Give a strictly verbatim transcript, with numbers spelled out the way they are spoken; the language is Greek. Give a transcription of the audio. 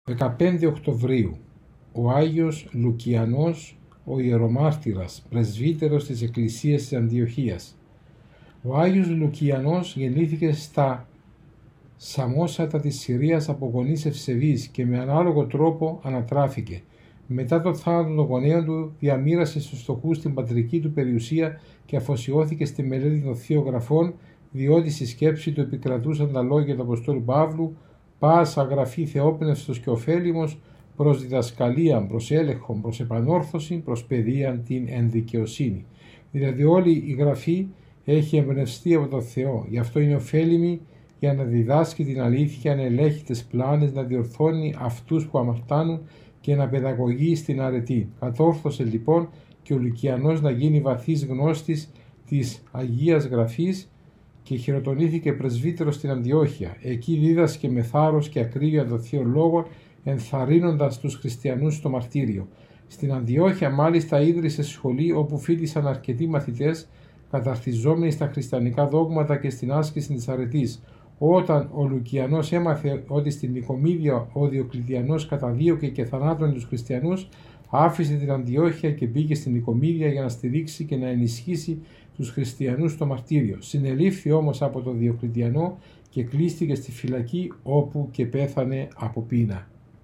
δεκαπέντε Οκτωβρίου, ο Άγιος Λουκιανός, ο ιερομάρτυρας, πρεσβύτερος της Εκκλησίας της Αντιοχίας. Ο Άγιος Λουκιανός γεννήθηκε στα Σαμόσατα της Συρίας από γονείς ευσεβείς και με ανάλογο τρόπο ανατράφηκε. Μετά το θάνατο των γονέων του, διαμοίρασε στους φτωχούς την πατρική του περιουσία και αφοσιώθηκε στη μελέτη των Θείων Γραφών, διότι στη σκέψη του επικρατούσαν τα λόγια του Αποστόλου Παύλου: «Πάσα γραφή θεόπνευστος και ωφέλιμος, προς διδασκαλίαν, προς έλεγχον, προς επανόρθωση, προς παιδείαν την ενδικαιοσύνη». Δηλαδή όλη η γραφή έχει εμπνευστεί από τον Θεό, γι' αυτό είναι ωφέλιμη για να διδάσκει την αλήθεια, να ελέγχει τις πλάνες, να διορθώνει αυτούς που αμαρτάνουν και να παιδαγωγεί στην αρετή. Κατόρθωσε λοιπόν και ο Λουκιανός να γίνει βαθύς γνώστης της Αγίας Γραφής και χειροτονήθηκε πρεσβύτερος στην Αντιόχεια. Εκεί δίδασκε με θάρρος και ακρίβεια των Θείων Λόγων, ενθαρρύνοντας τους χριστιανούς στο μαρτύριο. Στην Αντιόχεια μάλιστα ίδρυσε σχολή όπου φοιτήσαν αρκετοί μαθητές, καταρτιζόμενοι στα χριστιανικά δόγματα και στην άσκηση της αρετής. Όταν ο Λουκιανός έμαθε ότι στην Νικομίδια ο Διοκλητιανός καταδίωκε και θανάτωνε τους χριστιανούς, άφησε την Αντιόχεια και πήγε στην Νικομίδια για να στηρίξει και να ενισχύσει τους χριστιανούς στο μαρτύριο. Συνελήφθη όμως από τον Διοκλητιανό και κλείστηκε στη φυλακή, όπου και πέθανε από πείνα.